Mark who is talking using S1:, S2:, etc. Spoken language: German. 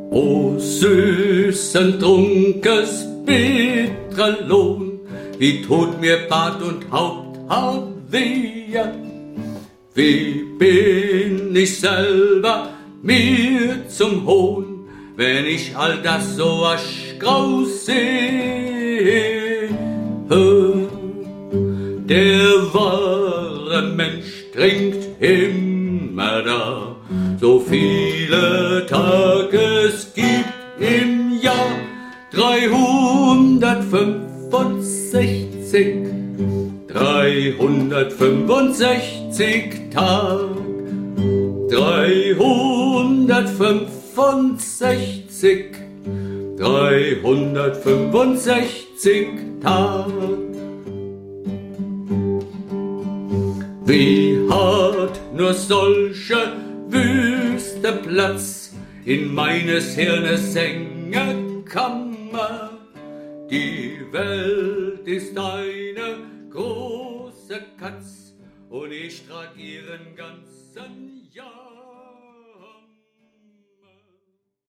S1: O süßen Trunkes bitterer Lohn, wie tut mir Bart und Haupthaar wehe. Wie bin ich selber mir zum Hohn, wenn ich all das so aschgrau sehe. Der wahre Mensch trinkt immer da, so viele Tage es gibt im Jahr, 365 Tag, 365 Tag. Wie hat nur solche Wüste Platz in meines Hirnes enge Kammer? Die Welt ist eine große Katz und ich trag ihren ganzen Jahr.